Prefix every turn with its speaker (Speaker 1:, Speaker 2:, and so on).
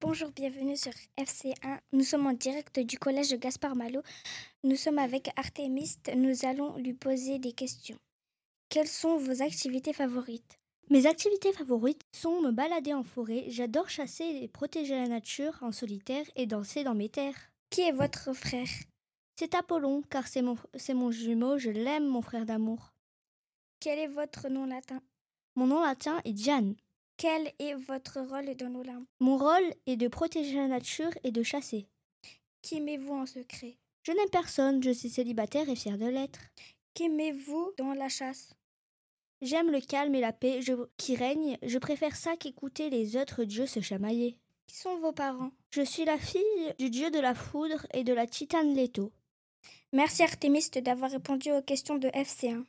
Speaker 1: Bonjour, bienvenue sur FC1. Nous sommes en direct du collège Gaspard Malo. Nous sommes avec Artémiste. Nous allons lui poser des questions. Quelles sont vos activités favorites?
Speaker 2: Mes activités favorites sont me balader en forêt. J'adore chasser et protéger la nature en solitaire et danser dans mes terres.
Speaker 1: Qui est votre frère?
Speaker 2: C'est Apollon, car c'est mon jumeau. Je l'aime, mon frère d'amour.
Speaker 1: Quel est votre nom latin?
Speaker 2: Mon nom latin est Diane.
Speaker 1: Quel est votre rôle dans l'Olympe?
Speaker 2: Mon rôle est de protéger la nature et de chasser.
Speaker 1: Qu'aimez-vous en secret?
Speaker 2: Je n'aime personne, je suis célibataire et fière de l'être.
Speaker 1: Qu'aimez-vous dans la chasse?
Speaker 2: J'aime le calme et la paix qui règne. Je préfère ça qu'écouter les autres dieux se chamailler.
Speaker 1: Qui sont vos parents?
Speaker 2: Je suis la fille du dieu de la foudre et de la titane Leto.
Speaker 1: Merci Artémiste d'avoir répondu aux questions de FC1.